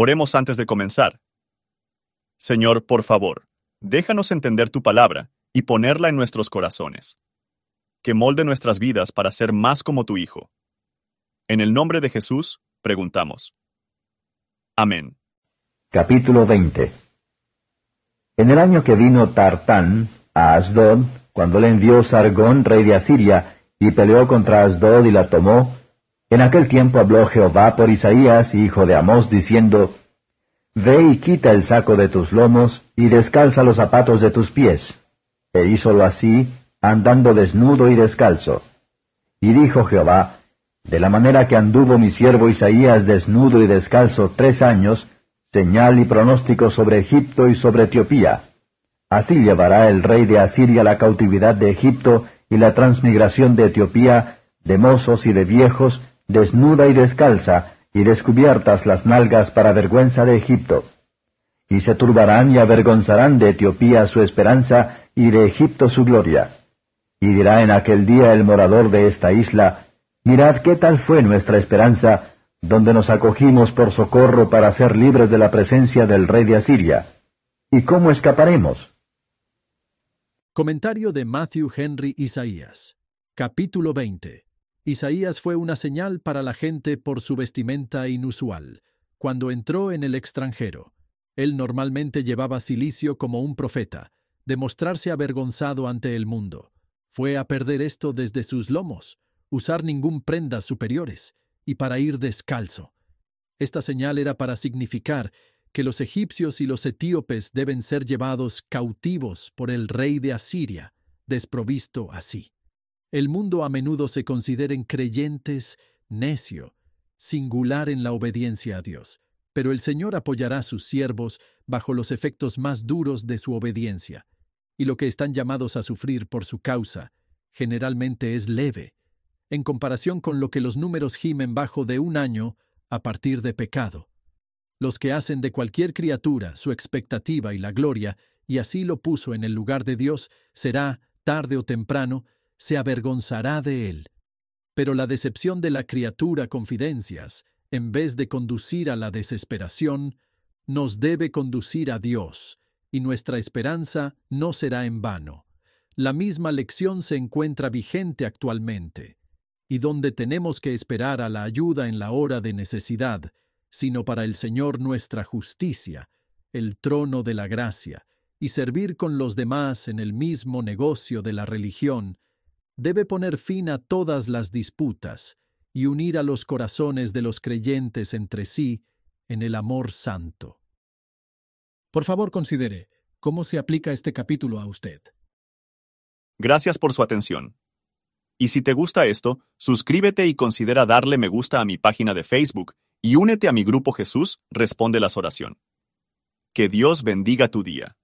Oremos antes de comenzar. Señor, por favor, déjanos entender tu palabra y ponerla en nuestros corazones. Que molde nuestras vidas para ser más como tu Hijo. En el nombre de Jesús, preguntamos. Amén. Capítulo 20. En el año que vino Tartán a Asdod, cuando le envió Sargón, rey de Asiria, y peleó contra Asdod y la tomó, en aquel tiempo habló Jehová por Isaías, hijo de Amós, diciendo, Ve y quita el saco de tus lomos, y descalza los zapatos de tus pies. E hízolo así, andando desnudo y descalzo. Y dijo Jehová, De la manera que anduvo mi siervo Isaías desnudo y descalzo 3 años, señal y pronóstico sobre Egipto y sobre Etiopía. Así llevará el rey de Asiria la cautividad de Egipto y la transmigración de Etiopía, de mozos y de viejos, desnuda y descalza, y descubiertas las nalgas para vergüenza de Egipto. Y se turbarán y avergonzarán de Etiopía su esperanza, y de Egipto su gloria. Y dirá en aquel día el morador de esta isla, Mirad qué tal fue nuestra esperanza, donde nos acogimos por socorro para ser libres de la presencia del rey de Asiria. ¿Y cómo escaparemos? Comentario de Matthew Henry Isaías. Capítulo 20. Isaías fue una señal para la gente por su vestimenta inusual. Cuando entró en el extranjero, él normalmente llevaba cilicio como un profeta, de mostrarse avergonzado ante el mundo. Fue a perder esto desde sus lomos, usar ningún prendas superiores, y para ir descalzo. Esta señal era para significar que los egipcios y los etíopes deben ser llevados cautivos por el rey de Asiria, desprovisto así. El mundo a menudo se considera en creyentes necio, singular en la obediencia a Dios, pero el Señor apoyará a sus siervos bajo los efectos más duros de su obediencia, y lo que están llamados a sufrir por su causa generalmente es leve, en comparación con lo que los números gimen bajo de 1 año a partir de pecado. Los que hacen de cualquier criatura su expectativa y la gloria, y así lo puso en el lugar de Dios, será, tarde o temprano, se avergonzará de él. Pero la decepción de la criatura confidencias, en vez de conducir a la desesperación, nos debe conducir a Dios, y nuestra esperanza no será en vano. La misma lección se encuentra vigente actualmente, y donde tenemos que esperar a la ayuda en la hora de necesidad, sino para el Señor nuestra justicia, el trono de la gracia, y servir con los demás en el mismo negocio de la religión, debe poner fin a todas las disputas y unir a los corazones de los creyentes entre sí en el amor santo. Por favor, considere cómo se aplica este capítulo a usted. Gracias por su atención. Y si te gusta esto, suscríbete y considera darle me gusta a mi página de Facebook y únete a mi grupo Jesús Responde las Oraciones. Que Dios bendiga tu día.